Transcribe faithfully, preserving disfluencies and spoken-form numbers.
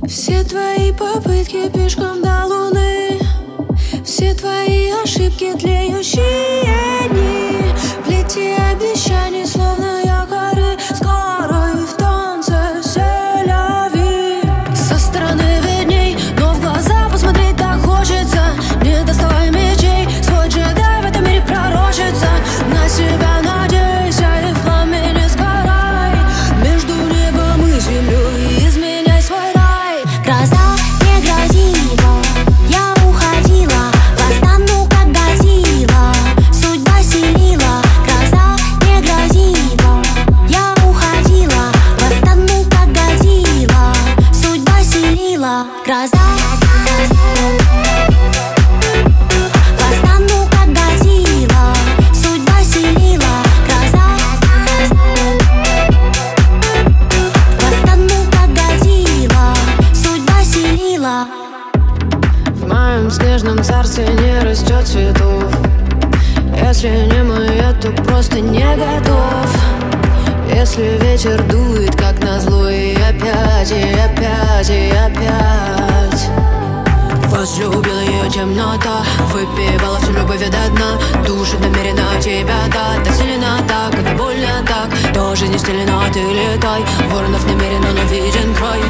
Все твои попытки пешком до луны, все твои ошибки, тлеющие дни, плети обещаний, словно якоры, скоро и в танце селяви. Со стороны видней, но в глаза посмотреть так хочется. Не доставай мечей, свой джедай в этом мире пророчится. На себя надейся и в пламени сгорай, между небом и землей изменяй свой рай. Гроза не грозила, я уходила, восстану как Годзилла, судьба селила. Гроза не грозила, я уходила, восстану как Годзилла, судьба селила. Гроза восстану как Годзилла, судьба селила. Гроза восстану как Годзилла, судьба селила. В моем снежном царстве не растет цветов. Если не моя, то просто не готов. Если ветер дует, как назло, и опять, и опять, и опять. Возлюбила ее темнота, выпивала всю любовь до дна. Душит намеренно тебя, да, так сильно так, это больно так. То жизнь не стелена, ты летай. Воронов намеренно, но виден край.